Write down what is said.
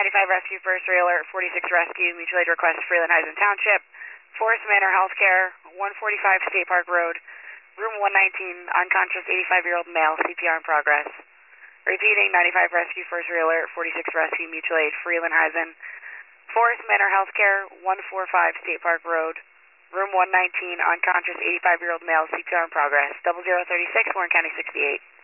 95 Rescue, first alert, 46 Rescue, mutual aid request, Freeland Heights Township, Forest Manor Healthcare, 145 State Park Road, room 119, unconscious 85-year-old male, CPR in progress. Repeating, 95 Rescue, first alert, 46 Rescue, mutual aid, Freeland Heights, Forest Manor Healthcare, 145 State Park Road, room 119, unconscious 85-year-old male, CPR in progress. 0036, Warren County 68.